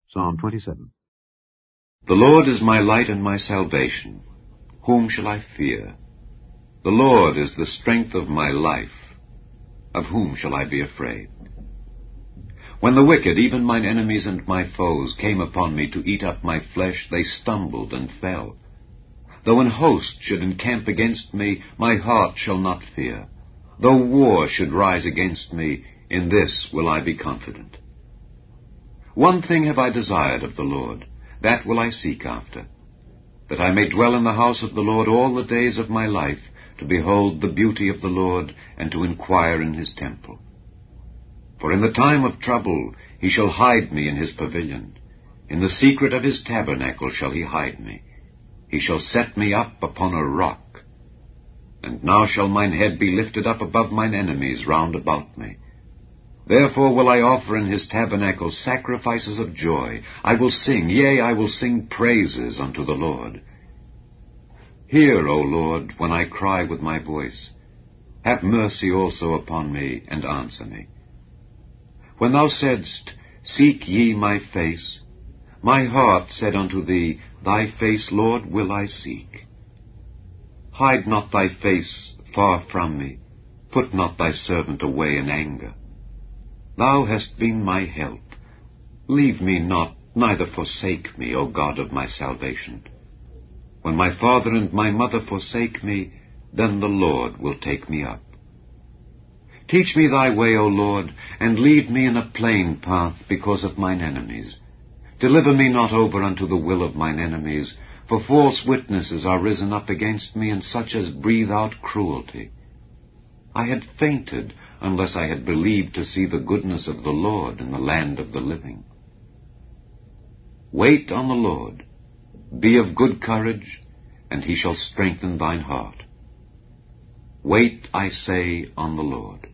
Psalm 27. The Lord is my light and my salvation. Whom shall I fear? The Lord is the strength of my life. Of whom shall I be afraid? When the wicked, even mine enemies and my foes, came upon me to eat up my flesh, they stumbled and fell. Though an host should encamp against me, my heart shall not fear. Though war should rise against me, in this will I be confident. One thing have I desired of the Lord, that will I seek after, that I may dwell in the house of the Lord all the days of my life, to behold the beauty of the Lord, and to inquire in his temple. For in the time of trouble he shall hide me in his pavilion. In the secret of his tabernacle shall he hide me. He shall set me up upon a rock. And now shall mine head be lifted up above mine enemies round about me. Therefore will I offer in his tabernacle sacrifices of joy. I will sing, yea, I will sing praises unto the Lord. Hear, O Lord, when I cry with my voice. Have mercy also upon me, and answer me. When thou saidst, Seek ye my face, my heart said unto thee, Thy face, Lord, will I seek. Hide not thy face far from me. Put not thy servant away in anger. Thou hast been my help. Leave me not, neither forsake me, O God of my salvation. When my father and my mother forsake me, then the Lord will take me up. Teach me thy way, O Lord, and lead me in a plain path because of mine enemies. Deliver me not over unto the will of mine enemies, for false witnesses are risen up against me, and such as breathe out cruelty. I had fainted, unless I had believed to see the goodness of the Lord in the land of the living. Wait on the Lord. Be of good courage, and he shall strengthen thine heart. Wait, I say, on the Lord.